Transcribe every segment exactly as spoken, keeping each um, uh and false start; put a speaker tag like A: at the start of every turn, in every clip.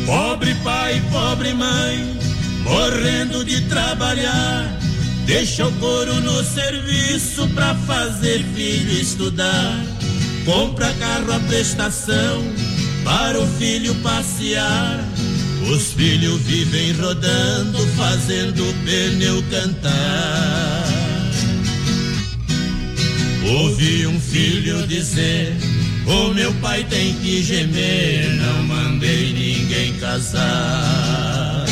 A: Pobre pai, pobre mãe, morrendo de trabalhar, deixa o couro no serviço pra fazer filho estudar. Compra carro à prestação para o filho passear. Os filhos vivem rodando, fazendo o pneu cantar. Ouvi um filho dizer: o meu pai tem que gemer, não mandei ninguém casar.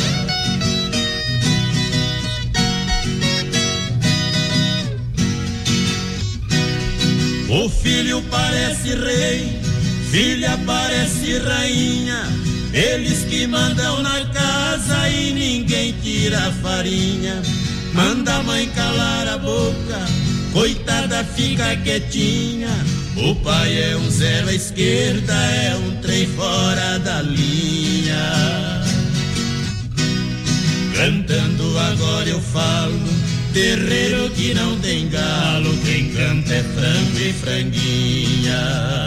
A: O filho parece rei, filha parece rainha, eles que mandam na casa e ninguém tira a farinha. Manda a mãe calar a boca, coitada fica quietinha. O pai é um zero à esquerda, é um trem fora da linha. Cantando agora eu falo, terreiro que não tem galo, quem canta é frango e franguinha.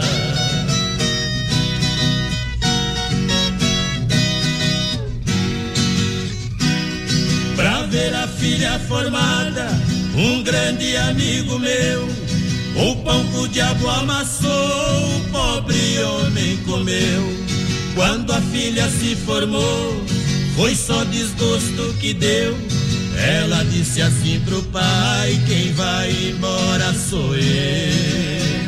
A: Pra ver a filha formada, um grande amigo meu, o pão que o diabo amassou, o pobre homem comeu. Quando a filha se formou, foi só desgosto que deu. Ela disse assim pro pai: quem vai embora sou eu.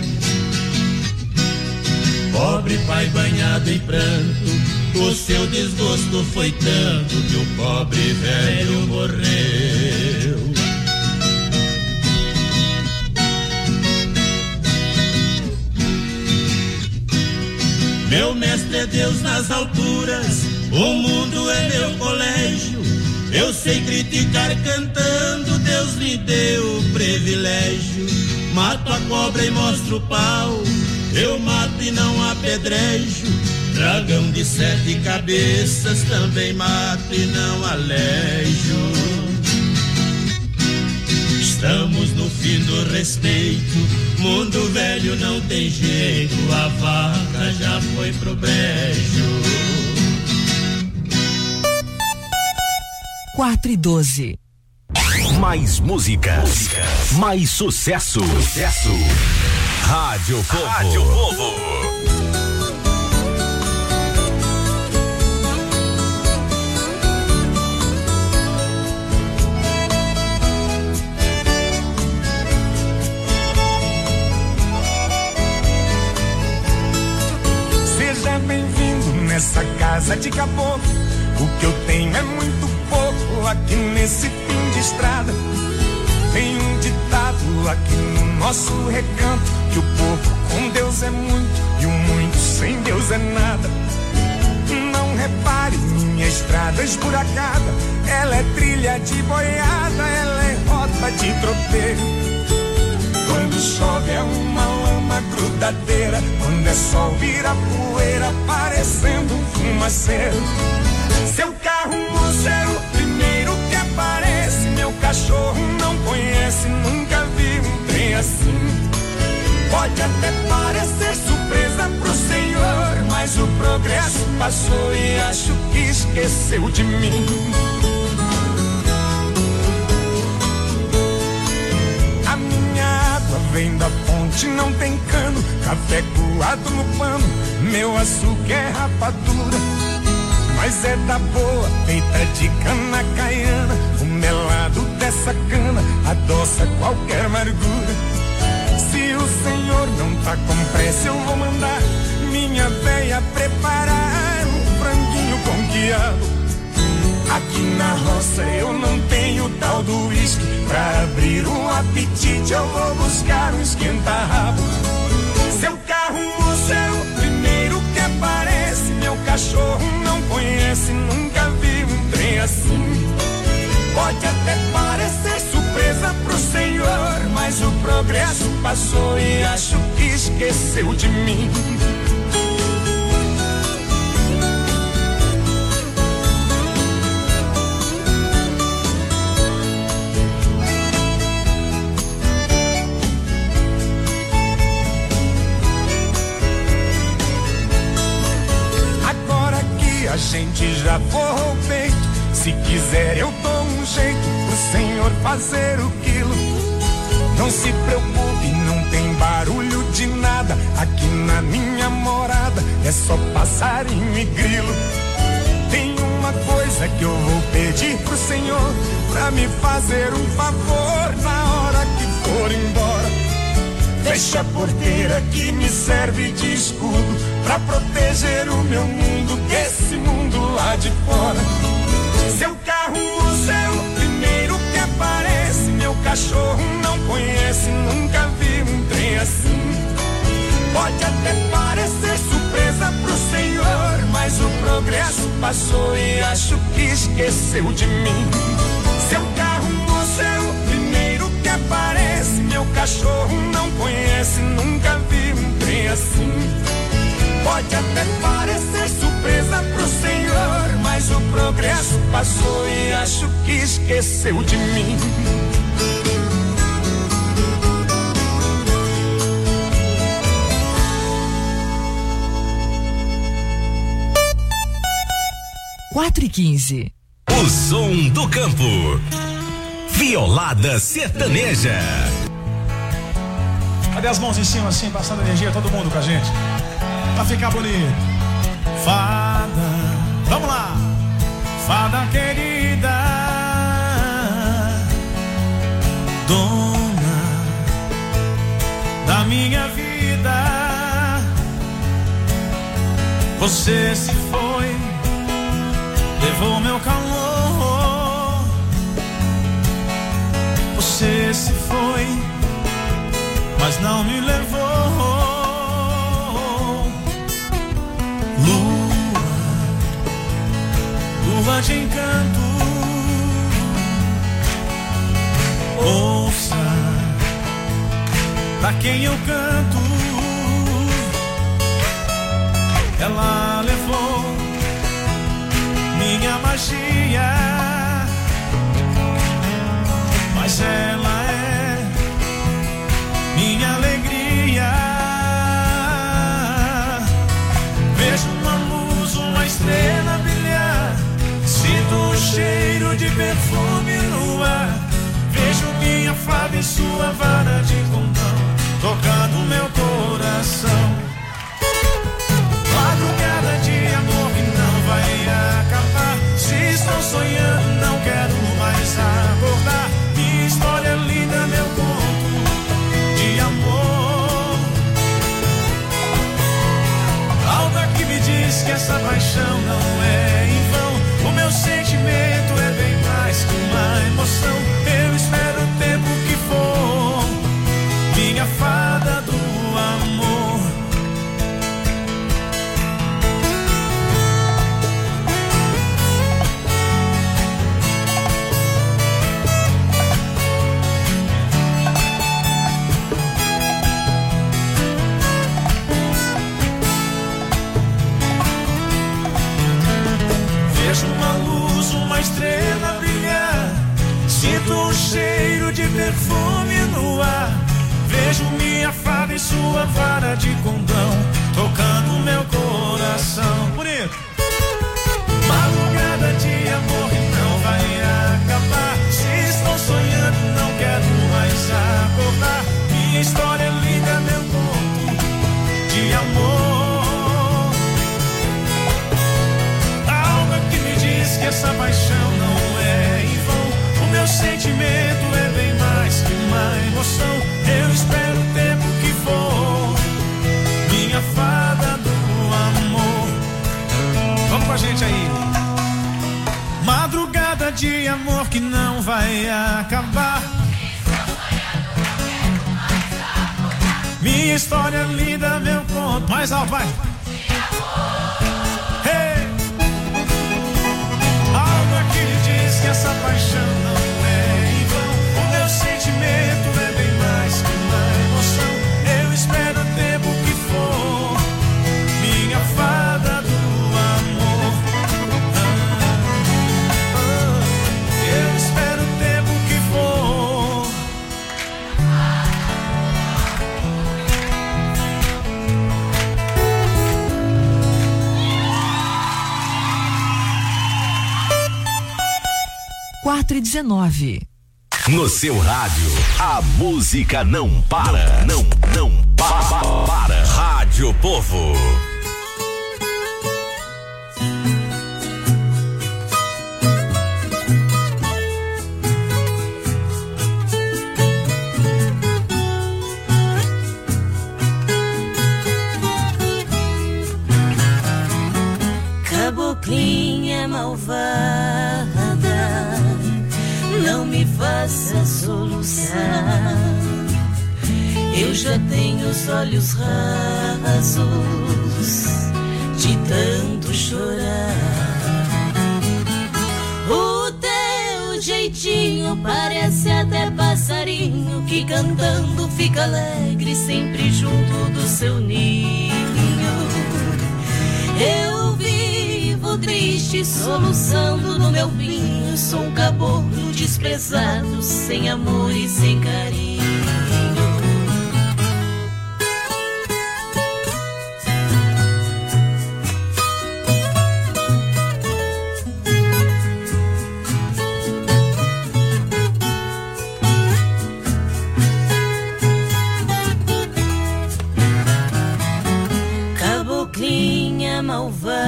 A: Pobre pai banhado em pranto, o seu desgosto foi tanto que o pobre velho morreu. Meu mestre é Deus nas alturas, o mundo é meu colégio. Eu sei criticar cantando, Deus me deu o privilégio. Mato a cobra e mostro o pau, eu mato e não apedrejo. Dragão de sete cabeças também mato e não alejo. Estamos no fim do respeito, mundo velho não tem jeito, a vaca já foi pro brejo.
B: Quatro e doze.
C: Mais música, música, mais sucesso. Sucesso. Rádio Povo. Rádio Povo.
D: Seja bem-vindo nessa casa de caboclo. O que eu tenho é muito pouco aqui nesse fim de estrada. Tem um ditado aqui no nosso recanto, que o pouco com Deus é muito e o muito sem Deus é nada. Não repare minha estrada esburacada, ela é trilha de boiada, ela é rota de tropeiro. Quando chove é uma lama grudadeira, quando é sol vira poeira, parecendo um fumaceiro. Seu carro, moço, é o primeiro que aparece. Meu cachorro não conhece, nunca vi um trem assim. Pode até parecer surpresa pro senhor, mas o progresso passou e acho que esqueceu de mim. A minha água vem da fonte, não tem cano, café coado no pano, meu açúcar é rapadura. Mas é da boa, feita de cana caiana. O melado dessa cana adoça qualquer amargura. Se o senhor não tá com pressa, eu vou mandar minha véia preparar um franguinho com quiabo. Aqui na roça eu não tenho tal do uísque, pra abrir um apetite eu vou buscar um esquenta-rabo. Seu carro, moço, é o primeiro que aparece. Meu cachorro não conhece, nunca vi um trem assim. Pode até parecer surpresa pro senhor, mas o progresso passou e acho que esqueceu de mim. a gente já forrou o peito. Se quiser eu dou um jeito pro senhor fazer o quilo. Não se preocupe, não tem barulho de nada. Aqui na minha morada é só passarinho e grilo. Tem uma coisa que eu vou pedir pro senhor, pra me fazer um favor na hora que for embora. Fecha a porteira que me serve de escudo, pra proteger o meu mundo desse mundo lá de fora. Seu carro usa é o primeiro que aparece. Meu cachorro não conhece, nunca vi um trem assim. Pode até parecer surpresa pro senhor, mas o progresso passou e acho que esqueceu de mim. Seu carro moço é o primeiro que aparece. Meu cachorro não conhece, nunca vi um trem assim. Pode até parecer surpresa pro senhor, mas o progresso passou e acho que esqueceu de mim.
B: quatro e quinze.
C: O som do campo. Violada sertaneja.
E: Cadê as mãos em cima assim, passando energia, todo mundo com a gente? Pra ficar bonito. Fada, vamos lá. Fada querida, dona da minha vida, você se foi, levou meu calor. Você se foi, mas não me levou. Lua, lua de encanto, ouça pra quem eu canto. Ela levou minha magia, mas ela é minha alegria. Vejo uma luz, uma estrela brilhar, sinto o cheiro de perfume no ar. Vejo minha fada em sua vara de condão, tocando meu coração. Madrugada de amor que não vai acabar. Se estou sonhando, não quero mais acordar. Minha história é linda, meu conto de amor. Algo aqui me diz que essa paixão não é em vão. O meu sentimento é bem mais que uma emoção. Eu espero o tempo que for, minha fada do amor. Uma estrela brilhar, sinto o cheiro de perfume no ar. Vejo minha fada em sua vara de condão, tocando meu coração. Bonito. Madrugada de amor que não vai acabar. Se estou sonhando, não quero mais acordar. Minha história é linda, meu conto de amor. Que essa paixão não é em vão. O meu sentimento é bem mais que uma emoção. Eu espero o tempo que for, minha fada do amor. Vamos com a gente aí. Madrugada de amor que não vai acabar. Minha história linda, meu conto. Mais alto, vai. Que essa paixão não é em vão. O meu sentimento é bem mais que uma emoção. Eu espero o tempo que for, minha fada do amor. Ah, ah, eu espero o tempo que for.
B: quatro e dezenove.
C: No seu rádio, a música não para, não, não, não para, para. Rádio Povo.
F: Caboclinha malvada, não me faça soluçar. Eu já tenho os olhos rasos de tanto chorar. O teu jeitinho parece até passarinho que cantando fica alegre sempre junto do seu ninho. Eu vivo triste soluçando no meu vinho. Sou um caboclo desprezado, sem amor e sem carinho. Caboclinha malvada,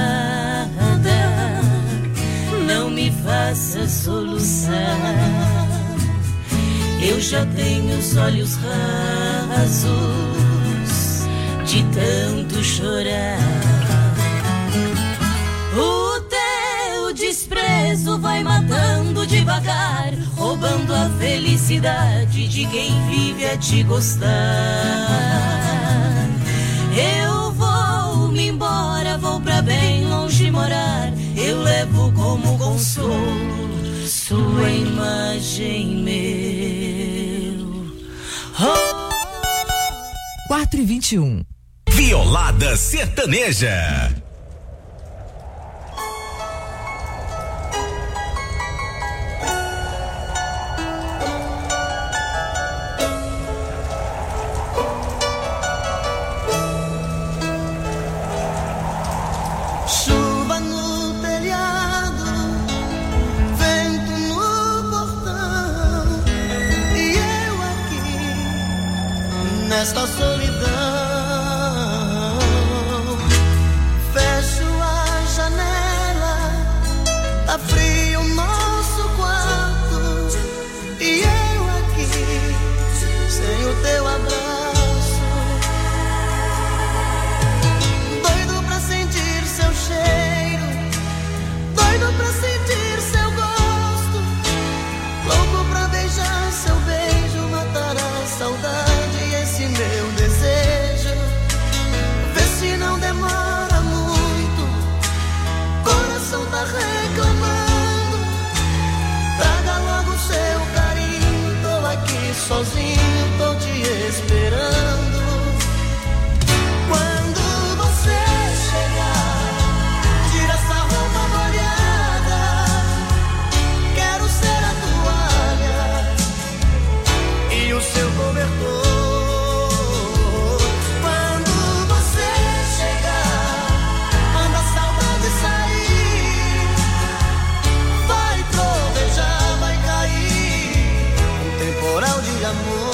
F: não me faça soluçar. Eu já tenho os olhos rasos de tanto chorar. O teu desprezo vai matando devagar, roubando a felicidade de quem vive a te gostar. Eu vou me embora, vou pra bem longe morar. Eu levo como consolo sua imagem, meu. Oh.
B: quatro e vinte e um.
C: Violada Sertaneja.
G: Nesta solidão, fecho a janela, tá frio o nosso quarto, e eu aqui, sem o teu abraço, doido pra sentir seu cheiro, doido pra sentir seu gosto, louco pra beijar seu beijo, matar a saudade. Esse meu desejo, vê se não demora muito. Coração tá reclamando, traga logo seu carinho. Tô aqui sozinho, tô te esperando. Quando você chegar, tira essa roupa molhada. Quero ser a toalha e o seu cobertor. Temporal de amor.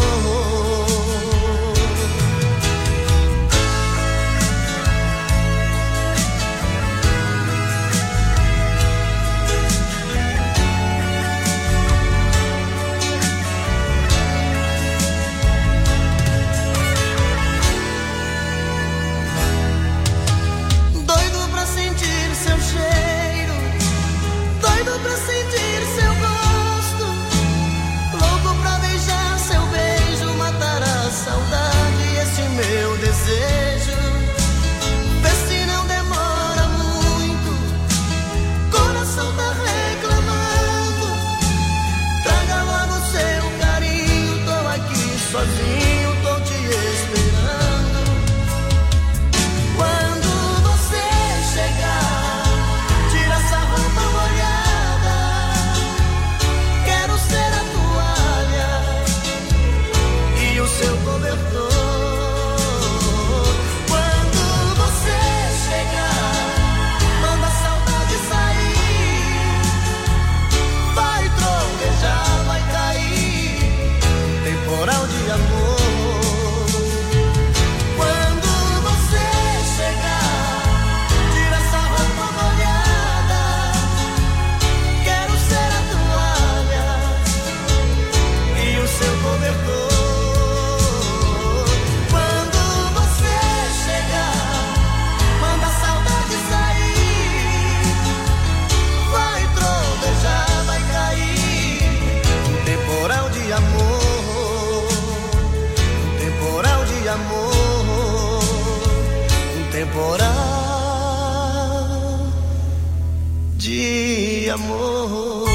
G: de amor.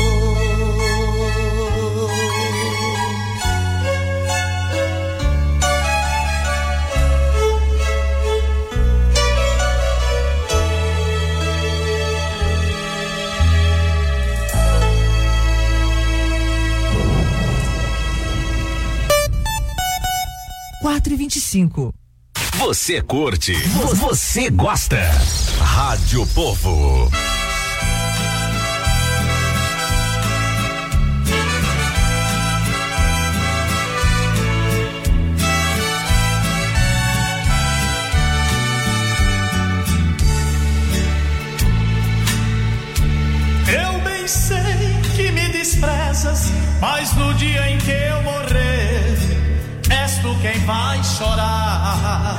B: quatro e vinte e cinco.
C: Você curte, você gosta. Rádio Povo.
E: Eu bem sei que me desprezas, mas no dia em que eu morrer, és tu quem vai chorar.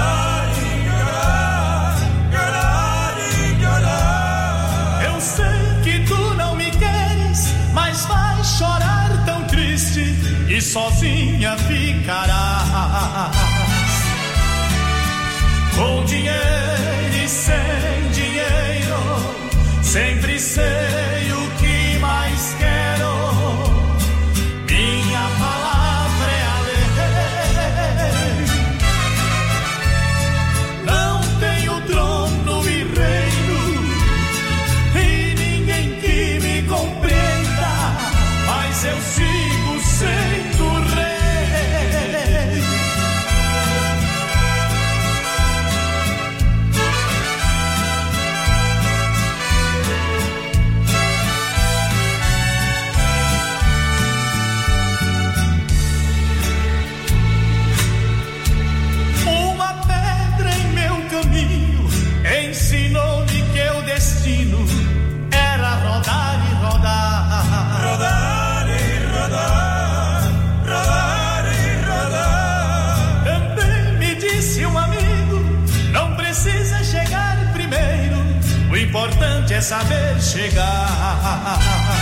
E: Eu sei que tu não me queres, mas vai chorar tão triste e sozinha ficarás. Com dinheiro e sem dinheiro, sempre sei o que mais quero. Minha palavra é a lei. Não tenho trono e reino, e ninguém que me compreenda, mas eu sigo sendo rei. Ensinou-me que o destino era rodar e rodar. Rodar e rodar, rodar e rodar. Também me disse um amigo, não precisa chegar primeiro, o importante é saber chegar.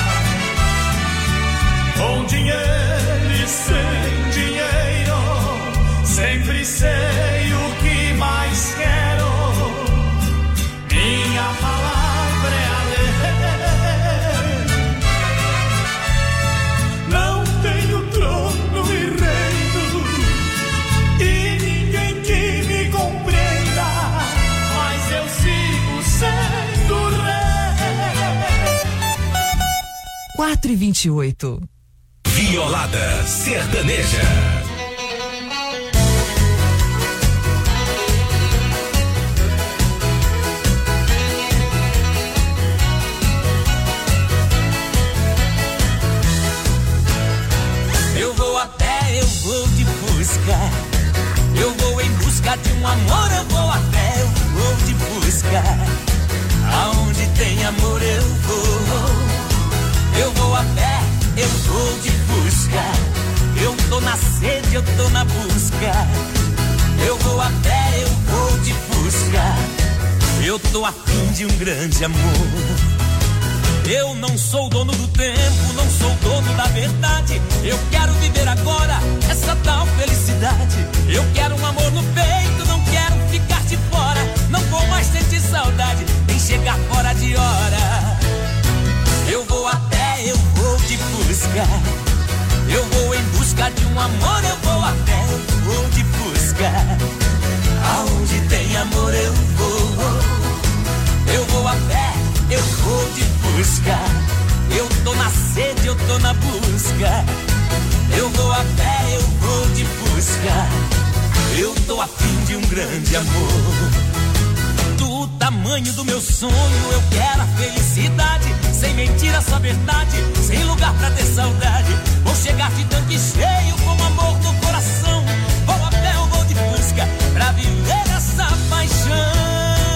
E: Com dinheiro e sem dinheiro, sempre sei o que mais quero. Minha palavra é a lei. Não tenho trono e reino, e ninguém que me compreenda, mas eu sigo sendo rei.
B: quatro e vinte e oito.
C: Violada sertaneja.
H: Eu vou em busca de um amor, eu vou até, eu vou te buscar. Aonde tem amor eu vou. Eu vou a pé, eu vou te buscar. Eu tô na sede, eu tô na busca. Eu vou a pé, eu vou te buscar. Eu tô afim de um grande amor. Eu não sou dono do tempo, não sou dono da verdade. Eu quero viver agora essa tal felicidade. Eu quero um amor no peito, não quero ficar de fora. Não vou mais sentir saudade, nem chegar fora de hora. Eu vou até, eu vou te buscar. Eu vou em busca de um amor, eu vou até, eu vou te buscar. Aonde tem amor eu vou. Eu vou a pé, eu vou te buscar. Eu tô na sede, eu tô na busca. Eu vou a pé, eu vou te buscar. Eu tô a fim de um grande amor. Do tamanho do meu sonho eu quero a felicidade. Sem mentira, só verdade. Sem lugar pra ter saudade. Vou chegar de tanque cheio com amor no coração. Vou a pé, eu vou de busca pra viver essa paixão.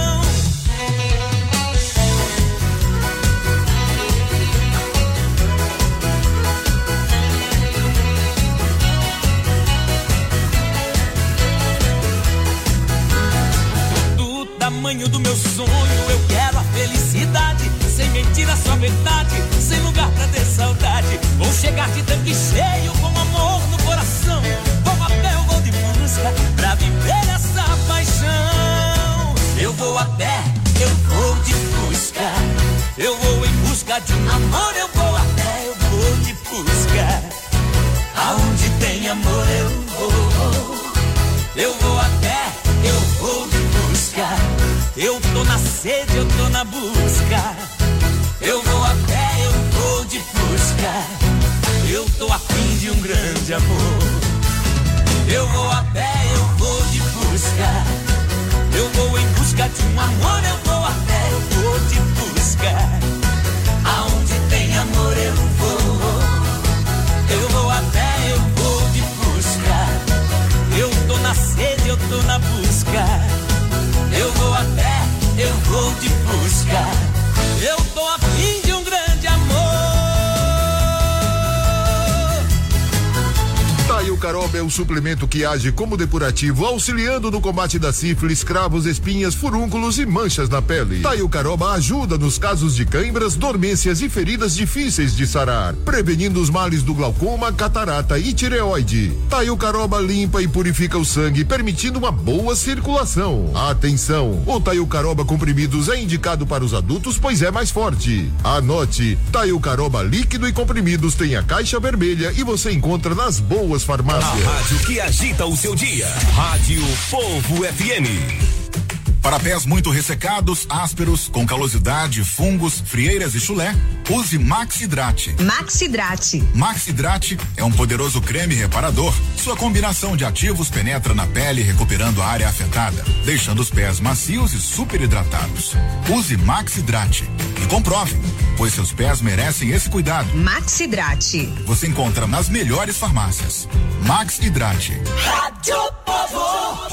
H: Tamanho do meu sonho, eu quero a felicidade. Sem mentira, só verdade. Sem lugar pra ter saudade. Vou chegar de tanque cheio com amor no busca de um amor eu vou a pé, eu vou te buscar. Aonde tem amor eu vou. Eu vou a pé, eu vou te buscar. Eu tô na sede, eu tô na busca. Eu vou a pé, eu vou te buscar. Eu tô a fim de um grande amor. Eu vou a pé, eu vou te buscar. Eu vou em busca de um amor, eu vou a pé, eu vou te buscar. Aonde tem amor eu vou. Eu vou a pé, eu vou te buscar. Eu tô na sede, eu tô na busca. Eu vou a pé, eu vou te buscar. Eu tô a fim de um grande amor.
I: Taiucaroba é o suplemento que age como depurativo, auxiliando no combate da sífilis, cravos, espinhas, furúnculos e manchas na pele. Taiucaroba ajuda nos casos de cãibras, dormências e feridas difíceis de sarar, prevenindo os males do glaucoma, catarata e tireoide. Taiucaroba limpa e purifica o sangue, permitindo uma boa circulação. Atenção, o Taiucaroba comprimidos é indicado para os adultos, pois é mais forte. Anote, Taiucaroba líquido e comprimidos tem a caixa vermelha e você encontra nas boas farmácias.
C: A rádio que agita o seu dia. Rádio Povo F M.
J: Para pés muito ressecados, ásperos, com calosidade, fungos, frieiras e chulé, use Maxidrate.
K: Maxidrate.
J: Maxidrate é um poderoso creme reparador. Sua combinação de ativos penetra na pele, recuperando a área afetada, deixando os pés macios e super hidratados. Use Maxidrate e comprove, pois seus pés merecem esse cuidado.
K: Maxidrate.
J: Você encontra nas melhores farmácias. Maxidrate.
H: Rádio Povo.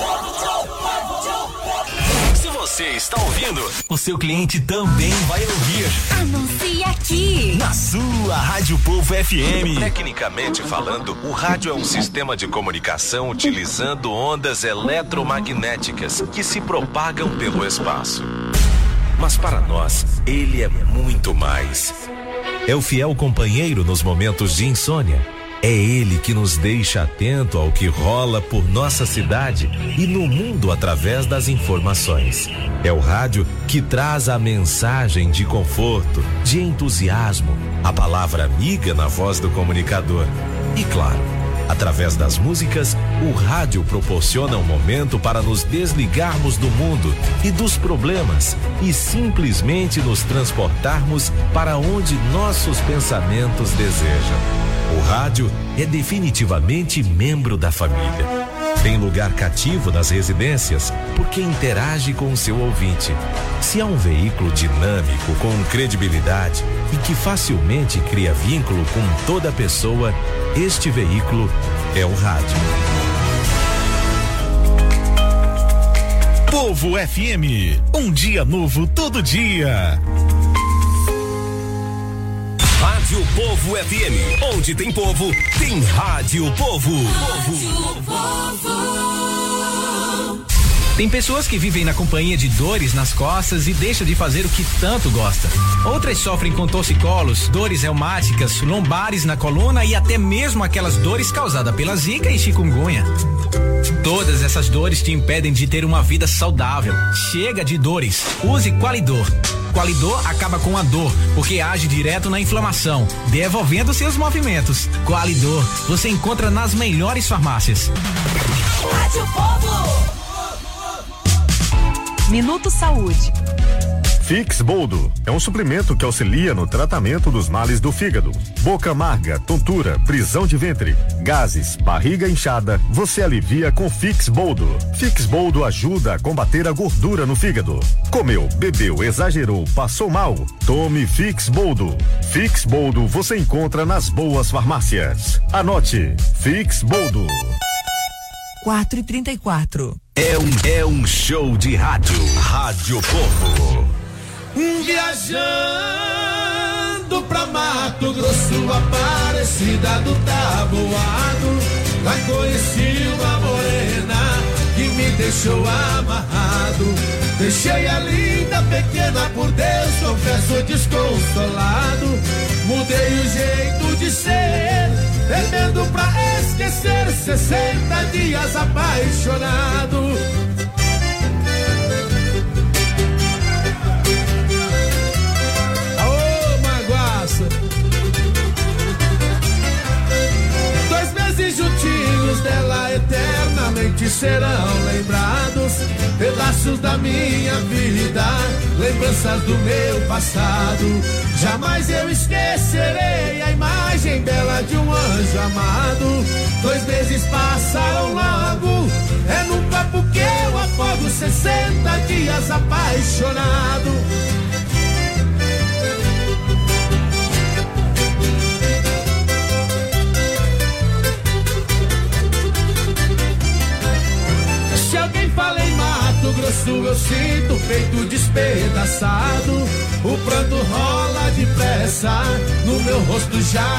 C: Se você está ouvindo, o seu cliente também vai ouvir.
K: Anuncie aqui.
C: Na sua Rádio Povo F M. Tecnicamente falando, o rádio é um sistema de comunicação utilizando ondas eletromagnéticas que se propagam pelo espaço. Mas para nós, ele é muito mais. É o fiel companheiro nos momentos de insônia. É ele que nos deixa atento ao que rola por nossa cidade e no mundo através das informações. É o rádio que traz a mensagem de conforto, de entusiasmo, a palavra amiga na voz do comunicador. E claro, através das músicas, o rádio proporciona um momento para nos desligarmos do mundo e dos problemas e simplesmente nos transportarmos para onde nossos pensamentos desejam. O rádio é definitivamente membro da família. Tem lugar cativo nas residências porque interage com o seu ouvinte. Se é um veículo dinâmico, com credibilidade e que facilmente cria vínculo com toda pessoa, este veículo é o rádio.
L: Povo F M, um dia novo todo dia.
C: Rádio Povo F M, onde tem povo, tem Rádio Povo.
E: Rádio Povo. Tem pessoas que vivem na companhia de dores nas costas e deixam de fazer o que tanto gosta. Outras sofrem com torcicolos, dores reumáticas, lombares na coluna e até mesmo aquelas dores causadas pela zika e chikungunya. Todas essas dores te impedem de ter uma vida saudável. Chega de dores. Use Qualidor. Qualidor acaba com a dor, porque age direto na inflamação, devolvendo seus movimentos. Qualidor, você encontra nas melhores farmácias.
H: Rádio Povo.
B: Minuto Saúde.
M: Fix Boldo é um suplemento que auxilia no tratamento dos males do fígado. Boca amarga, tontura, prisão de ventre, gases, barriga inchada, você alivia com Fix Boldo. Fix Boldo ajuda a combater a gordura no fígado. Comeu, bebeu, exagerou, passou mal? Tome Fix Boldo. Fix Boldo você encontra nas boas farmácias. Anote, Fix Boldo.
B: quatro e trinta e quatro.
C: É um, é um show de rádio. Rádio Povo.
N: Viajando pra Mato Grosso, Aparecida do Taboado, lá conheci uma morena que me deixou amarrado. Deixei a linda pequena, por Deus confesso desconsolado. Mudei o jeito de ser, bebendo pra esquecer, sessenta dias apaixonado. Aô, Maguá! serão lembrados, pedaços da minha vida, lembranças do meu passado. Jamais eu esquecerei a imagem bela de um anjo amado. Dois meses passaram logo, é num papo que eu afogo sessenta dias apaixonado. Se alguém fala em Mato Grosso, eu sinto o peito despedaçado. O pranto rola depressa, no meu rosto já